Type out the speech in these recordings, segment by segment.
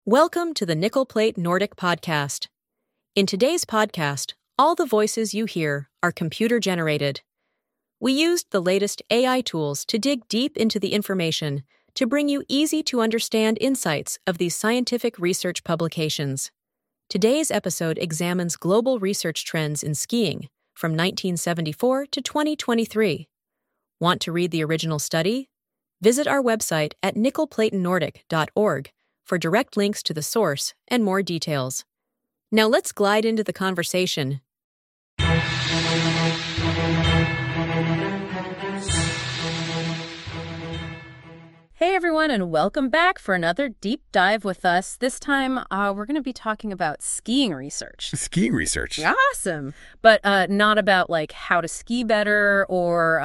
Welcome to the Nickel Plate Nordic podcast. In today's podcast, all the voices you hear are computer-generated. We used the latest AI tools to dig deep into the information to bring you easy-to-understand insights of these scientific research publications. Today's episode examines global research trends in skiing from 1974 to 2023. Want to read the original study? Visit our website at nickelplatenordic.org for direct links to the source and more details. Now let's glide into the conversation. Hey everyone, and welcome back for another deep dive with us. This time, we're going to be talking about skiing research. Skiing research? Awesome! But not about like how to ski better or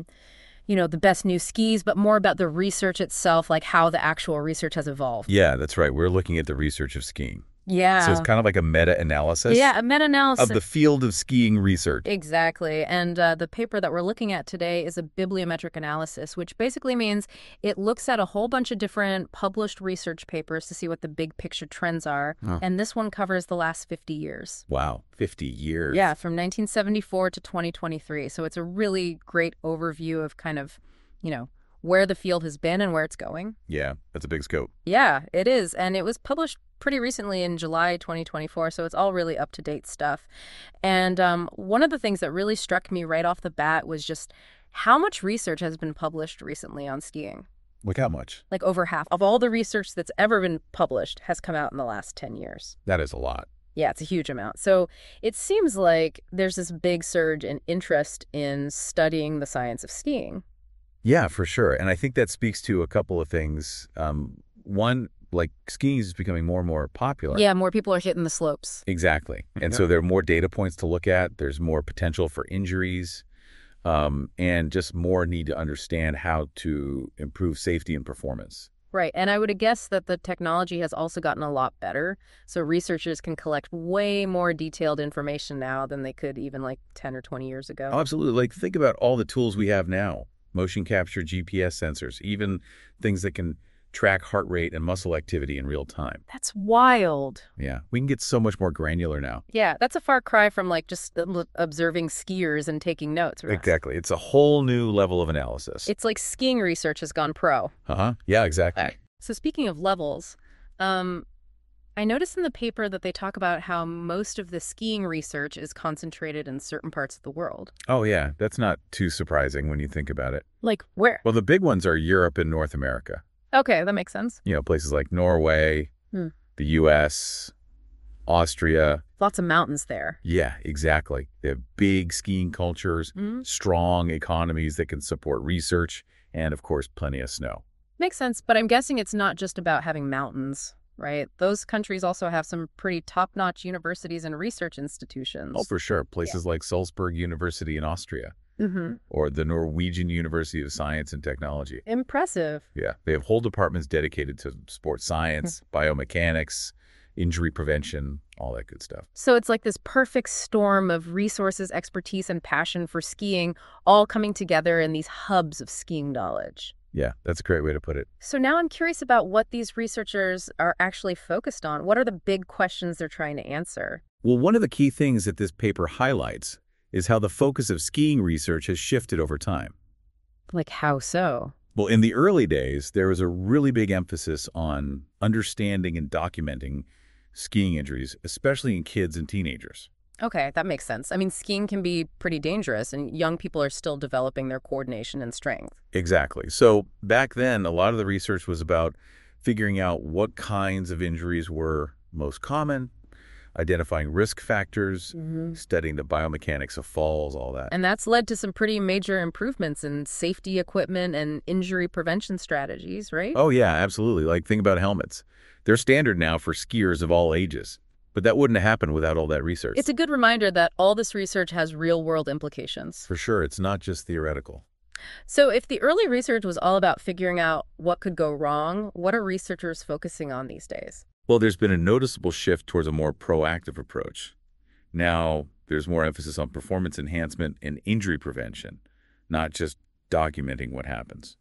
the best new skis, but more about the research itself, like how the actual research has evolved. Yeah, that's right. We're looking at the research of skiing. Yeah. So it's kind of like a meta-analysis. Yeah, a meta-analysis. Of the field of skiing research. Exactly. And the paper that we're looking at today is a bibliometric analysis, which basically means it looks at a whole bunch of different published research papers to see what the big picture trends are. Oh. And this one covers the last 50 years. Wow, 50 years. Yeah, from 1974 to 2023. So it's a really great overview of kind of, where the field has been and where it's going. Yeah, that's a big scope. Yeah, it is. And it was published pretty recently in July 2024, so it's all really up-to-date stuff. And one of the things that really struck me right off the bat was just how much research has been published recently on skiing. Like how much? Like over half of all the research that's ever been published has come out in the last 10 years. That is a lot. Yeah, it's a huge amount. So it seems like there's this big surge in interest in studying the science of skiing. Yeah, for sure. And I think that speaks to a couple of things. One, like skiing is becoming more and more popular. Yeah, more people are hitting the slopes. Exactly. And so there are more data points to look at. There's more potential for injuries and just more need to understand how to improve safety and performance. Right. And I would guess that the technology has also gotten a lot better. So researchers can collect way more detailed information now than they could even like 10 or 20 years ago. Oh, absolutely. Like think about all the tools we have now. Motion capture, GPS sensors, even things that can track heart rate and muscle activity in real time. That's wild. Yeah, we can get so much more granular now. Yeah, that's a far cry from like just observing skiers and taking notes. Right? Exactly. It's a whole new level of analysis. It's like skiing research has gone pro. Uh-huh. Yeah, exactly. So speaking of levels, I noticed in the paper that they talk about how most of the skiing research is concentrated in certain parts of the world. Oh, yeah. That's not too surprising when you think about it. Like where? Well, the big ones are Europe and North America. Okay, that makes sense. Places like Norway, the U.S., Austria. Lots of mountains there. Yeah, exactly. They have big skiing cultures, strong economies that can support research, and, of course, plenty of snow. Makes sense, but I'm guessing it's not just about having mountains. Right? Those countries also have some pretty top-notch universities and research institutions. Oh, for sure. Places like Salzburg University in Austria. Or the Norwegian University of Science and Technology. Impressive. Yeah. They have whole departments dedicated to sports science, biomechanics, injury prevention, all that good stuff. So it's like this perfect storm of resources, expertise, and passion for skiing all coming together in these hubs of skiing knowledge. Yeah, that's a great way to put it. So now I'm curious about what these researchers are actually focused on. What are the big questions they're trying to answer? Well, one of the key things that this paper highlights is how the focus of skiing research has shifted over time. Like how so? Well, in the early days, there was a really big emphasis on understanding and documenting skiing injuries, especially in kids and teenagers. Okay, that makes sense. I mean, skiing can be pretty dangerous, and young people are still developing their coordination and strength. Exactly. So back then, a lot of the research was about figuring out what kinds of injuries were most common, identifying risk factors, studying the biomechanics of falls, all that. And that's led to some pretty major improvements in safety equipment and injury prevention strategies, right? Oh, yeah, absolutely. Like, think about helmets. They're standard now for skiers of all ages. But that wouldn't have happened without all that research. It's a good reminder that all this research has real-world implications. For sure. It's not just theoretical. So if the early research was all about figuring out what could go wrong, what are researchers focusing on these days? Well, there's been a noticeable shift towards a more proactive approach. Now, there's more emphasis on performance enhancement and injury prevention, not just documenting what happens.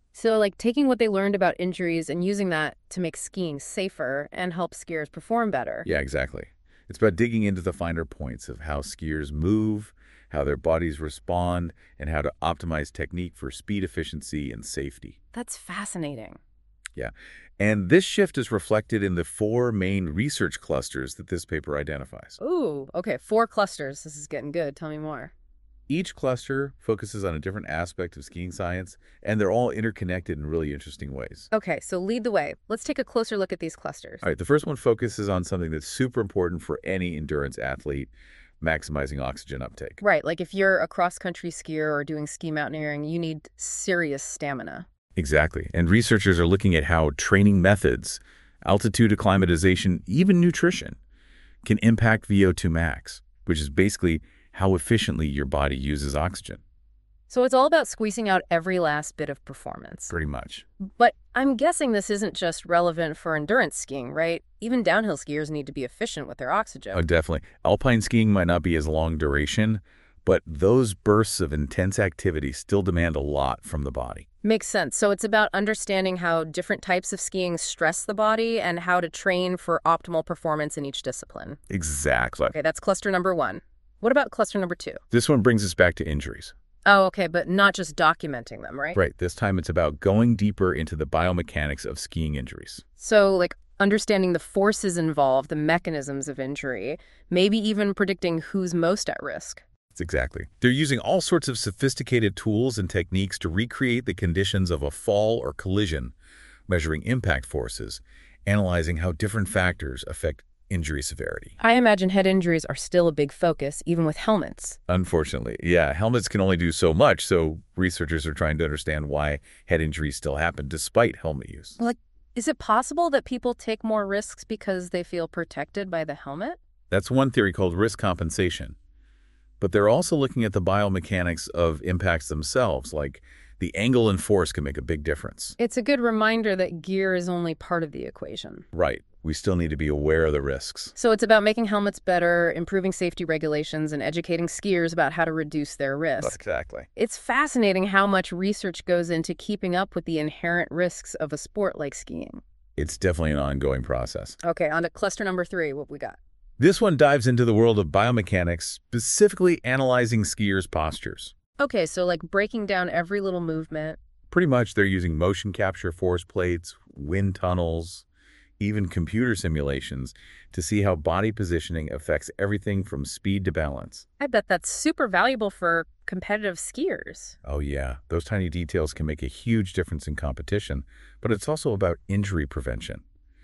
So, like, taking what they learned about injuries and using that to make skiing safer and help skiers perform better. Yeah, exactly. It's about digging into the finer points of how skiers move, how their bodies respond, and how to optimize technique for speed efficiency and safety. That's fascinating. Yeah. And this shift is reflected in the 4 main research clusters that this paper identifies. Ooh, okay, 4 clusters. This is getting good. Tell me more. Each cluster focuses on a different aspect of skiing science, and they're all interconnected in really interesting ways. Okay, so lead the way. Let's take a closer look at these clusters. All right, the first one focuses on something that's super important for any endurance athlete, maximizing oxygen uptake. Right, like if you're a cross-country skier or doing ski mountaineering, you need serious stamina. Exactly. And researchers are looking at how training methods, altitude acclimatization, even nutrition, can impact VO2 max, which is basically how efficiently your body uses oxygen. So it's all about squeezing out every last bit of performance. Pretty much. But I'm guessing this isn't just relevant for endurance skiing, right? Even downhill skiers need to be efficient with their oxygen. Oh, definitely. Alpine skiing might not be as long duration, but those bursts of intense activity still demand a lot from the body. Makes sense. So it's about understanding how different types of skiing stress the body and how to train for optimal performance in each discipline. Exactly. Okay, that's cluster number 1. What about cluster number 2? This one brings us back to injuries. Oh, okay, but not just documenting them, right? Right. This time it's about going deeper into the biomechanics of skiing injuries. So, like, understanding the forces involved, the mechanisms of injury, maybe even predicting who's most at risk. Exactly. They're using all sorts of sophisticated tools and techniques to recreate the conditions of a fall or collision, measuring impact forces, analyzing how different factors affect injury severity. I imagine head injuries are still a big focus, even with helmets. Unfortunately, yeah, helmets can only do so much, so researchers are trying to understand why head injuries still happen despite helmet use. Like, is it possible that people take more risks because they feel protected by the helmet? That's one theory called risk compensation. But they're also looking at the biomechanics of impacts themselves, like the angle and force can make a big difference. It's a good reminder that gear is only part of the equation. Right. We still need to be aware of the risks. So it's about making helmets better, improving safety regulations, and educating skiers about how to reduce their risk. Exactly. It's fascinating how much research goes into keeping up with the inherent risks of a sport like skiing. It's definitely an ongoing process. Okay, on to cluster number 3. What we got? This one dives into the world of biomechanics, specifically analyzing skiers' postures. Okay, so like breaking down every little movement. Pretty much they're using motion capture force plates, wind tunnels, even computer simulations to see how body positioning affects everything from speed to balance. I bet that's super valuable for competitive skiers. Oh yeah, those tiny details can make a huge difference in competition, but it's also about injury prevention.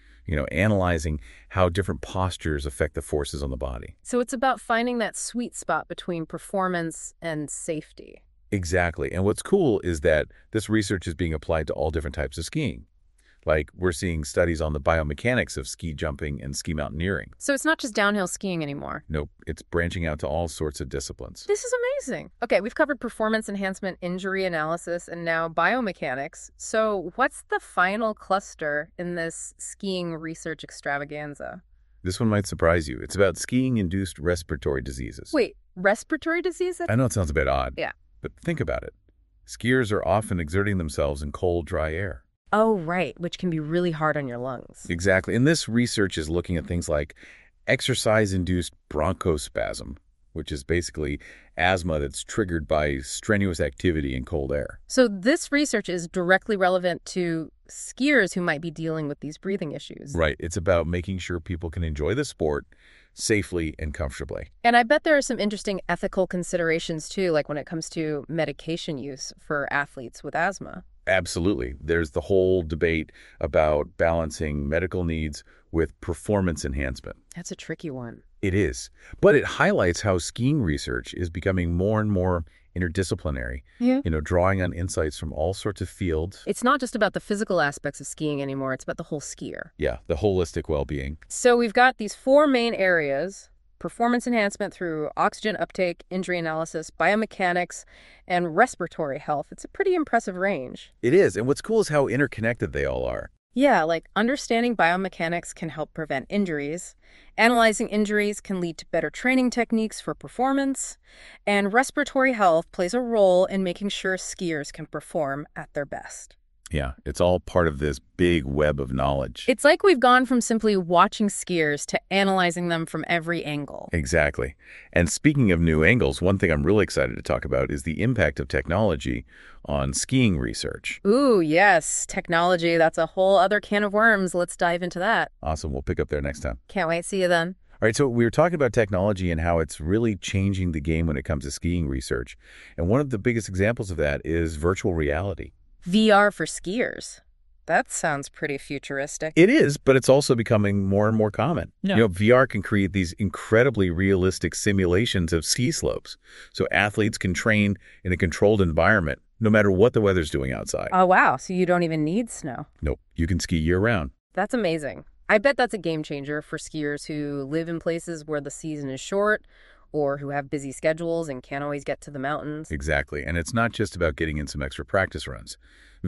Analyzing how different postures affect the forces on the body. So it's about finding that sweet spot between performance and safety. Exactly. And what's cool is that this research is being applied to all different types of skiing. Like, we're seeing studies on the biomechanics of ski jumping and ski mountaineering. So it's not just downhill skiing anymore. Nope, it's branching out to all sorts of disciplines. This is amazing. Okay, we've covered performance enhancement, injury analysis, and now biomechanics. So what's the final cluster in this skiing research extravaganza? This one might surprise you. It's about skiing-induced respiratory diseases. Wait, respiratory diseases? I know it sounds a bit odd. Yeah. But think about it. Skiers are often exerting themselves in cold, dry air. Oh, right, which can be really hard on your lungs. Exactly. And this research is looking at things like exercise-induced bronchospasm, which is basically asthma that's triggered by strenuous activity in cold air. So this research is directly relevant to skiers who might be dealing with these breathing issues. Right. It's about making sure people can enjoy the sport safely and comfortably. And I bet there are some interesting ethical considerations, too, like when it comes to medication use for athletes with asthma. Absolutely. There's the whole debate about balancing medical needs with performance enhancement. That's a tricky one. It is. But it highlights how skiing research is becoming more and more interdisciplinary, Yeah. Drawing on insights from all sorts of fields. It's not just about the physical aspects of skiing anymore. It's about the whole skier. Yeah, the holistic well-being. So we've got these 4 main areas: performance enhancement through oxygen uptake, injury analysis, biomechanics, and respiratory health. It's a pretty impressive range. It is. And what's cool is how interconnected they all are. Yeah, like understanding biomechanics can help prevent injuries, analyzing injuries can lead to better training techniques for performance, and respiratory health plays a role in making sure skiers can perform at their best. Yeah, it's all part of this big web of knowledge. It's like we've gone from simply watching skiers to analyzing them from every angle. Exactly. And speaking of new angles, one thing I'm really excited to talk about is the impact of technology on skiing research. Ooh, yes, technology. That's a whole other can of worms. Let's dive into that. Awesome. We'll pick up there next time. Can't wait. See you then. All right, so we were talking about technology and how it's really changing the game when it comes to skiing research. And one of the biggest examples of that is virtual reality. VR for skiers. That sounds pretty futuristic. It is, but it's also becoming more and more common. Yeah. You know, VR can create these incredibly realistic simulations of ski slopes. So athletes can train in a controlled environment, no matter what the weather's doing outside. Oh, wow. So you don't even need snow. Nope, you can ski year-round. That's amazing. I bet that's a game changer for skiers who live in places where the season is short or who have busy schedules and can't always get to the mountains. Exactly, and it's not just about getting in some extra practice runs.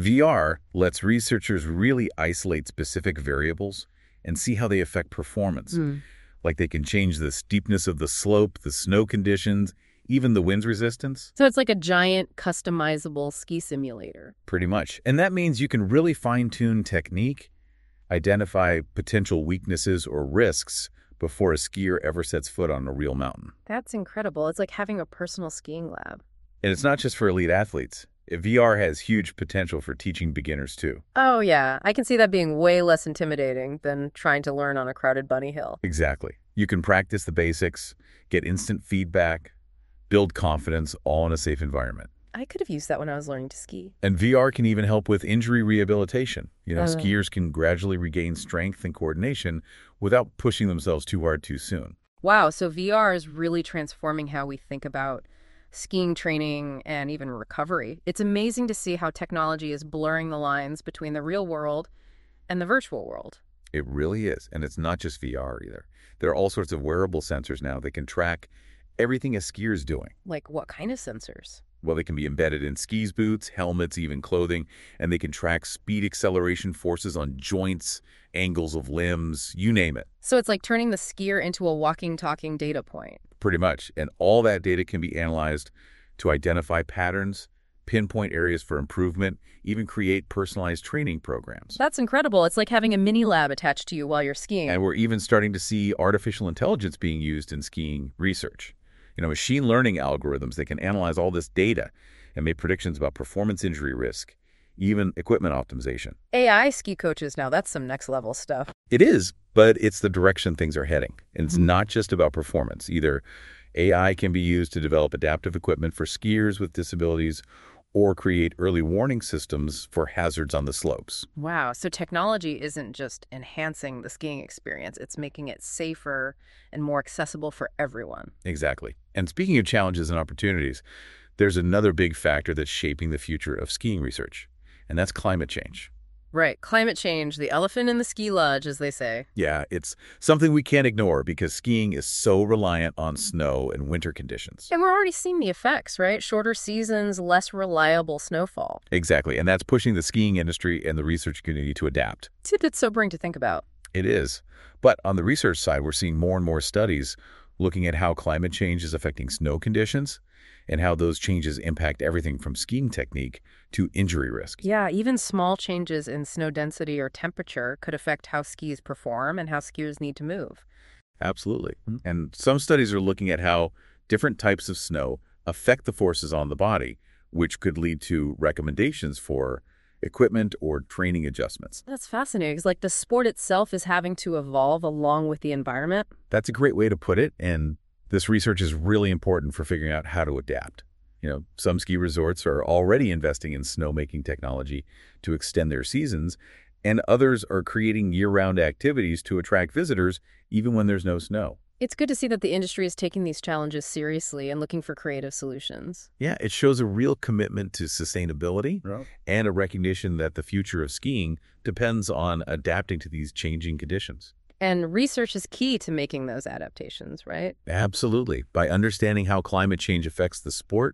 VR lets researchers really isolate specific variables and see how they affect performance. Like they can change the steepness of the slope, the snow conditions, even the wind's resistance. So it's like a giant customizable ski simulator. Pretty much. And that means you can really fine-tune technique, identify potential weaknesses or risks before a skier ever sets foot on a real mountain. That's incredible. It's like having a personal skiing lab. And it's not just for elite athletes. VR has huge potential for teaching beginners too. Oh, yeah. I can see that being way less intimidating than trying to learn on a crowded bunny hill. Exactly. You can practice the basics, get instant feedback, build confidence, all in a safe environment. I could have used that when I was learning to ski. And VR can even help with injury rehabilitation. You know, skiers can gradually regain strength and coordination without pushing themselves too hard too soon. Wow, so VR is really transforming how we think about skiing training and even recovery. It's amazing to see how technology is blurring the lines between the real world and the virtual world. It really is. And it's not just VR either. There are all sorts of wearable sensors now that can track everything a skier is doing. Like what kind of sensors? Well, they can be embedded in skis boots, helmets, even clothing, and they can track speed acceleration forces on joints, angles of limbs, you name it. So it's like turning the skier into a walking, talking data point. Pretty much. And all that data can be analyzed to identify patterns, pinpoint areas for improvement, even create personalized training programs. That's incredible. It's like having a mini lab attached to you while you're skiing. And we're even starting to see artificial intelligence being used in skiing research. You know, machine learning algorithms that can analyze all this data and make predictions about performance injury risk, even equipment optimization. AI ski coaches now, that's some next level stuff. It is, but it's the direction things are heading. And it's not just about performance. Either AI can be used to develop adaptive equipment for skiers with disabilities or create early warning systems for hazards on the slopes. Wow, so technology isn't just enhancing the skiing experience, it's making it safer and more accessible for everyone. Exactly. And speaking of challenges and opportunities, there's another big factor that's shaping the future of skiing research, and that's climate change. Right, climate change, the elephant in the ski lodge, as they say. Yeah, it's something we can't ignore because skiing is so reliant on snow and winter conditions. And we're already seeing the effects, right? Shorter seasons, less reliable snowfall. Exactly, and that's pushing the skiing industry and the research community to adapt. It's sobering to think about. It is. But on the research side, we're seeing more and more studies looking at how climate change is affecting snow conditions and how those changes impact everything from skiing technique to injury risk. Yeah, even small changes in snow density or temperature could affect how skis perform and how skiers need to move. Absolutely. And some studies are looking at how different types of snow affect the forces on the body, which could lead to recommendations for equipment or training adjustments. That's fascinating because like the sport itself is having to evolve along with the environment. That's a great way to put it, and this research is really important for figuring out how to adapt. You know, some ski resorts are already investing in snowmaking technology to extend their seasons, and others are creating year-round activities to attract visitors even when there's no snow. It's good to see that the industry is taking these challenges seriously and looking for creative solutions. Yeah, it shows a real commitment to sustainability and a recognition that the future of skiing depends on adapting to these changing conditions. And research is key to making those adaptations, right? Absolutely. By understanding how climate change affects the sport,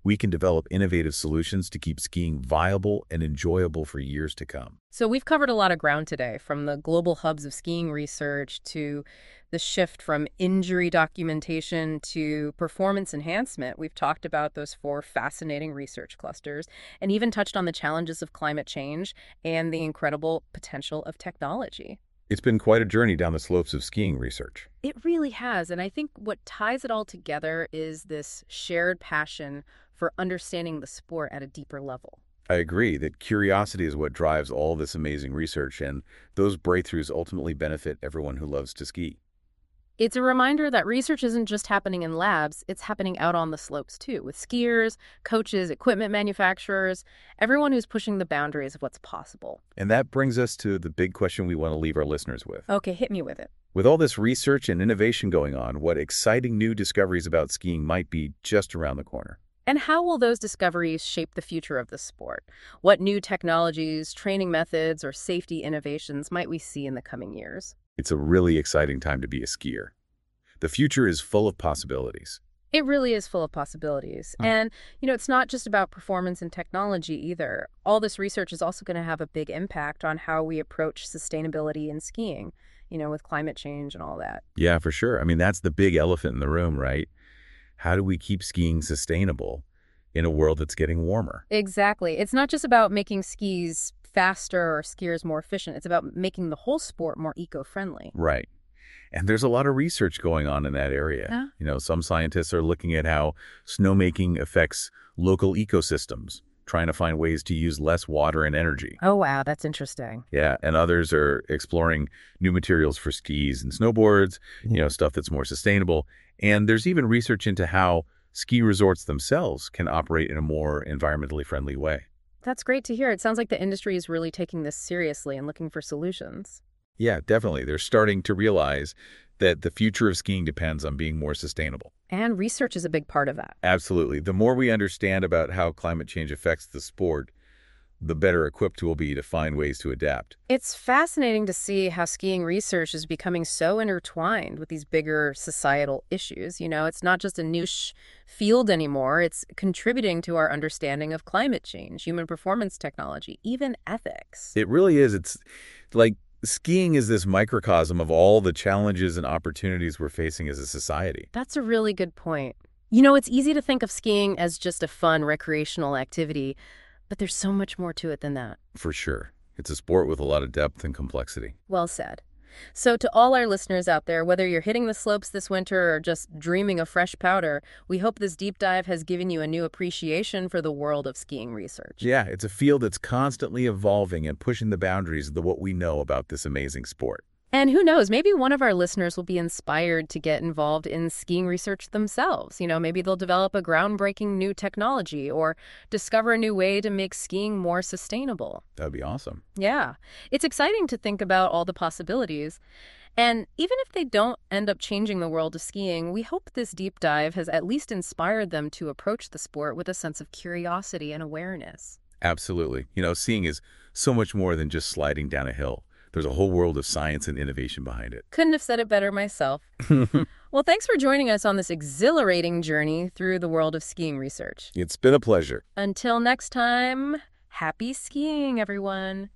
we can develop innovative solutions to keep skiing viable and enjoyable for years to come. So we've covered a lot of ground today, from the global hubs of skiing research to the shift from injury documentation to performance enhancement. We've talked about those 4 fascinating research clusters and even touched on the challenges of climate change and the incredible potential of technology. It's been quite a journey down the slopes of skiing research. It really has. And I think what ties it all together is this shared passion for understanding the sport at a deeper level. I agree that curiosity is what drives all this amazing research, and those breakthroughs ultimately benefit everyone who loves to ski. It's a reminder that research isn't just happening in labs, it's happening out on the slopes too, with skiers, coaches, equipment manufacturers, everyone who's pushing the boundaries of what's possible. And that brings us to the big question we want to leave our listeners with. Okay, hit me with it. With all this research and innovation going on, what exciting new discoveries about skiing might be just around the corner? And how will those discoveries shape the future of the sport? What new technologies, training methods, or safety innovations might we see in the coming years? It's a really exciting time to be a skier. The future is full of possibilities. It really is full of possibilities. And, it's not just about performance and technology either. All this research is also going to have a big impact on how we approach sustainability in skiing, with climate change and all that. Yeah, for sure. I mean, that's the big elephant in the room, right? How do we keep skiing sustainable in a world that's getting warmer? Exactly. It's not just about making skis faster or skiers more efficient. It's about making the whole sport more eco-friendly. Right. And there's a lot of research going on in that area. Yeah. Some scientists are looking at how snowmaking affects local ecosystems, trying to find ways to use less water and energy. Oh, wow. That's interesting. Yeah. And others are exploring new materials for skis and snowboards, stuff that's more sustainable. And there's even research into how ski resorts themselves can operate in a more environmentally friendly way. That's great to hear. It sounds like the industry is really taking this seriously and looking for solutions. Yeah, definitely. They're starting to realize that the future of skiing depends on being more sustainable. And research is a big part of that. Absolutely. The more we understand about how climate change affects the sport, the better equipped we'll be to find ways to adapt. It's fascinating to see how skiing research is becoming so intertwined with these bigger societal issues. It's not just a niche field anymore. It's contributing to our understanding of climate change, human performance technology, even ethics. It really is. It's like skiing is this microcosm of all the challenges and opportunities we're facing as a society. That's a really good point. It's easy to think of skiing as just a fun recreational activity, but there's so much more to it than that. For sure. It's a sport with a lot of depth and complexity. Well said. So to all our listeners out there, whether you're hitting the slopes this winter or just dreaming of fresh powder, we hope this deep dive has given you a new appreciation for the world of skiing research. Yeah, it's a field that's constantly evolving and pushing the boundaries of what we know about this amazing sport. And who knows, maybe one of our listeners will be inspired to get involved in skiing research themselves. Maybe they'll develop a groundbreaking new technology or discover a new way to make skiing more sustainable. That'd be awesome. Yeah, it's exciting to think about all the possibilities. And even if they don't end up changing the world of skiing, we hope this deep dive has at least inspired them to approach the sport with a sense of curiosity and awareness. Absolutely. Skiing is so much more than just sliding down a hill. There's a whole world of science and innovation behind it. Couldn't have said it better myself. Well, thanks for joining us on this exhilarating journey through the world of skiing research. It's been a pleasure. Until next time, happy skiing, everyone.